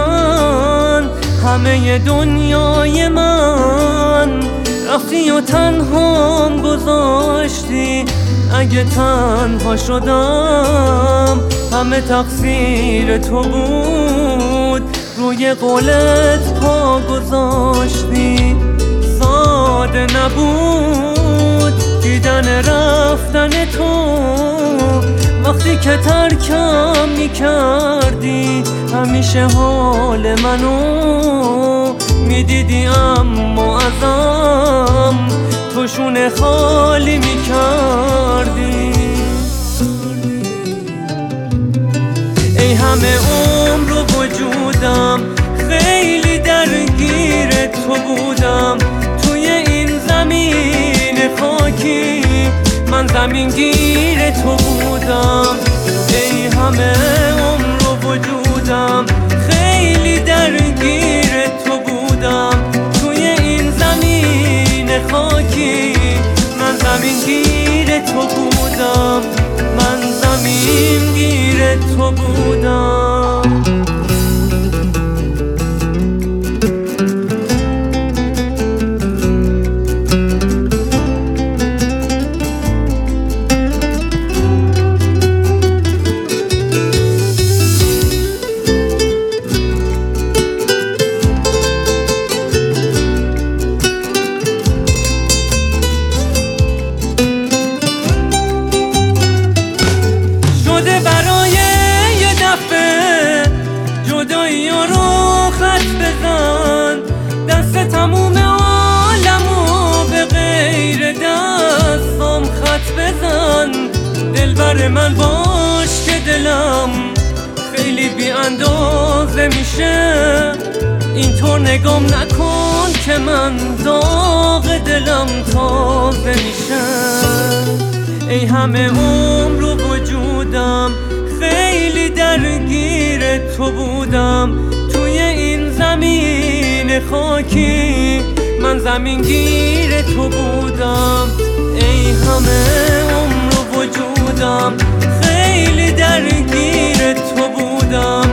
من همه دنیای من، رفتی و تنهام گذاشتی. اگه تنها شدم همه تقصیر تو بود، روی قولت پا گذاشتی. ساده نبود دیدن رفتن تو، وقتی که ترکم میکردی همیشه حال منو میدیدی، اما ازم تو شونه خالی میکردی. ای همه عمر و وجودم خیلی درگیر تو بودم، توی این زمین خاکی من زمینگیر تو بودم. ای همه عمر و وجودم خیلی درگیر تو بودم، توی این زمین خاکی من زمینگیر تو بودم، من زمینگیر تو بودم. برای یه دفعه جدایی رو خط بزن، دست تموم عالمو به غیر دستم خط بزن. دلبر من باش که دلم خیلی بی اندازه میشه، اینطور نگام نکن که من داغ دلم تازه میشه. ای همه عمر و وجودم خیلی درگیر تو بودم، توی این زمین خاکی من زمینگیر تو بودم. ای همه عمر و وجودم خیلی درگیر تو بودم،